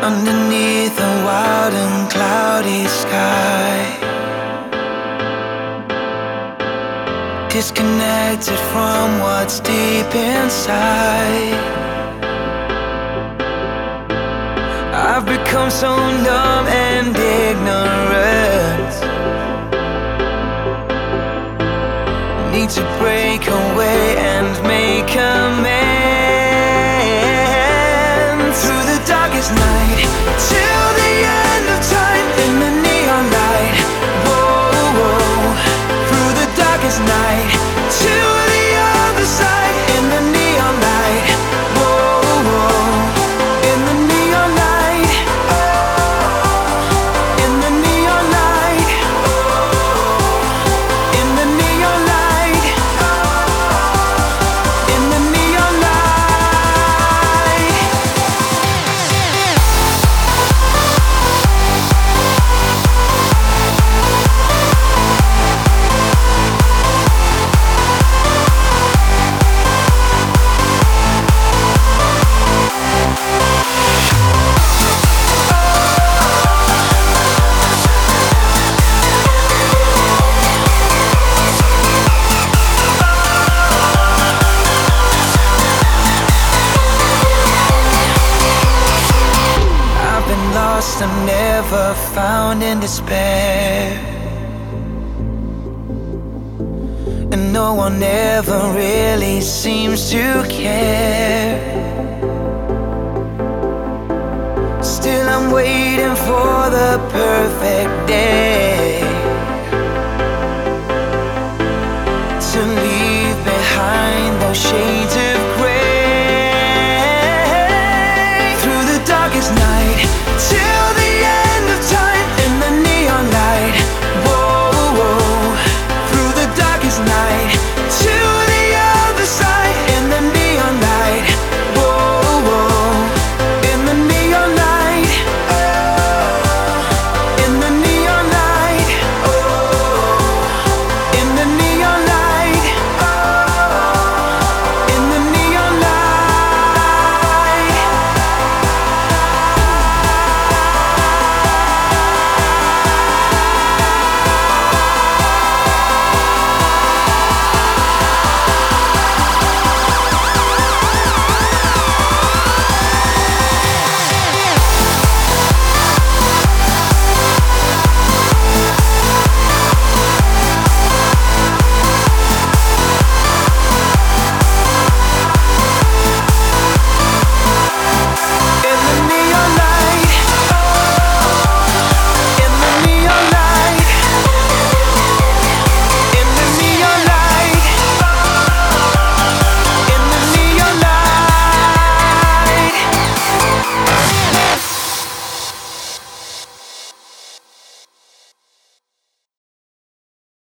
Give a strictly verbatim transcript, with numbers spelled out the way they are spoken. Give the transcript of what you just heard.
underneath a wild and cloudy sky. Disconnected from what's deep inside. I've become so numb and ignorant. Need to break away and make amends. Through the darkest night, till the end of time, in the neon light. Whoa, whoa. Through the darkest night, to the other side, in the neon light. Whoa, whoa. In the neon light. In the neon light. In the neon light. In the neon light. I've been lost and never found in despair, and no one ever really seems to care. Still I'm waiting for the perfect